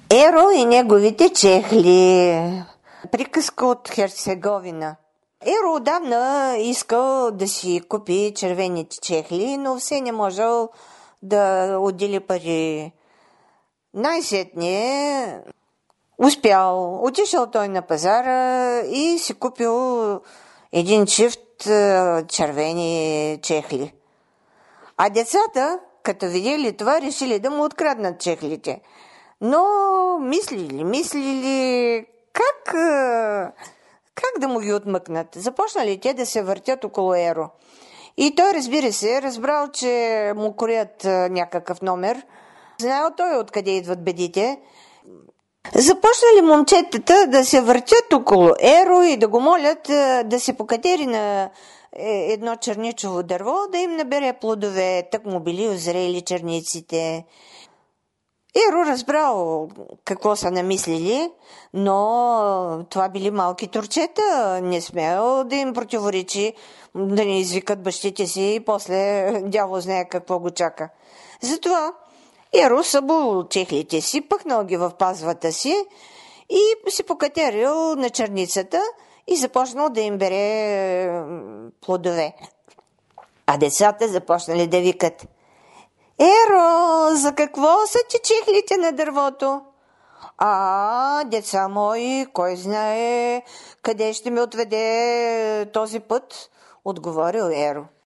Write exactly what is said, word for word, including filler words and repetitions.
Еро и неговите чехли. Приказка от Херцеговина. Еро отдавна искал да си купи червените чехли, но все не можел да отдели пари. Най-сетне успял. Отишъл той на пазара и си купил един чифт червени чехли. А децата, като видели това, решили да му откраднат чехлите. Но мислили, мислили как, как да му ги отмъкнат. Започнали те да се въртят около Еро. И той, разбира се, разбрал, че му корят някакъв номер. Знаел той откъде идват бедите. Започнали момчетата да се въртят около Еро и да го молят да се покатери на едно черничово дърво, да им набере плодове, так му били озрели черниците. Еро разбрал какво са намислили, но това били малки турчета, не смел да им противоречи, да не извикат бащите си и после дявол знае какво го чака. Затова Еро събул чехлите си, пъхнал ги в пазвата си и си покатерил на черницата и започнал да им бере плодове. А децата започнали да викат: Еро, за какво са ти чехлите на дървото? А, деца мои, кой знае къде ще ме отведе този път, отговорил Еро.